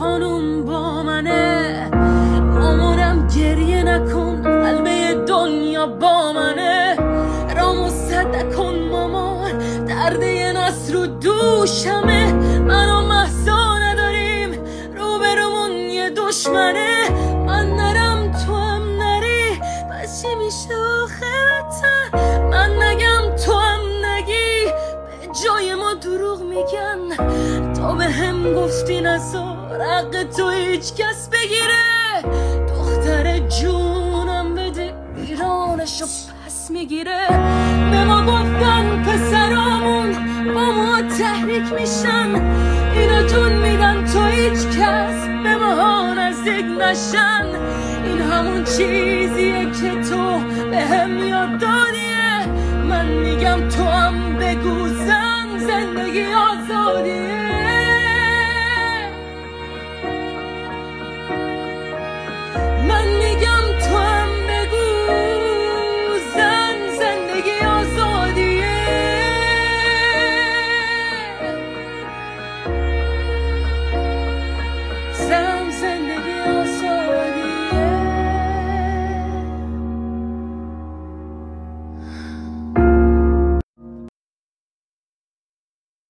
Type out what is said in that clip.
خانوم با منه، مامانم گریه نکن قلبه دنیا با منه، رامو سد نکن مامان درده ناس رو دوشمه، من و مهسا نداریم روبرومون یه دشمنه، من نرم تو هم نری پس چی میشه آخه وطن، من نگم تو هم نگی به جای ما دروغ میگن، تو به هم گفتی نزار حق تو هیچ کس بگیره، دختر جونم بده ایرانشو پس میگیره، به ما گفتن پسرامون با ما تحریک میشن، اینا جون میدن تو هیچ کس به ما نزدیک نشن، این همون چیزیه که تو به هم یاد دادیه، من میگم تو هم